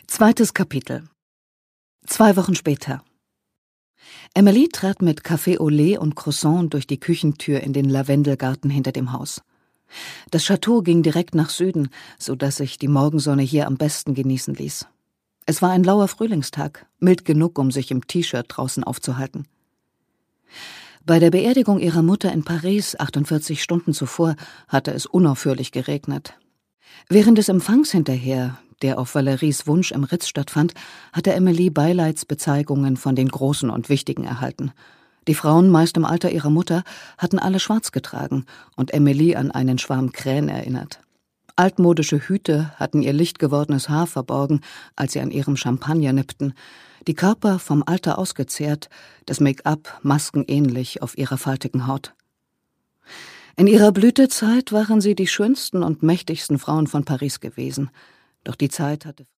Zweites Kapitel. 2 Wochen später. Emily trat mit Café au lait und Croissant durch die Küchentür in den Lavendelgarten hinter dem Haus. Das Chateau ging direkt nach Süden, so dass sich die Morgensonne hier am besten genießen ließ. Es war ein lauer Frühlingstag, mild genug, um sich im T-Shirt draußen aufzuhalten. Bei der Beerdigung ihrer Mutter in Paris, 48 Stunden zuvor, hatte es unaufhörlich geregnet. Während des Empfangs hinterher, der auf Valeries Wunsch im Ritz stattfand, hatte Emily Beileidsbezeigungen von den Großen und Wichtigen erhalten. Die Frauen, meist im Alter ihrer Mutter, hatten alle schwarz getragen und Emily an einen Schwarm Krähen erinnert. Altmodische Hüte hatten ihr licht gewordenes Haar verborgen, als sie an ihrem Champagner nippten, die Körper vom Alter ausgezehrt, das Make-up maskenähnlich auf ihrer faltigen Haut. In ihrer Blütezeit waren sie die schönsten und mächtigsten Frauen von Paris gewesen, doch die Zeit hatte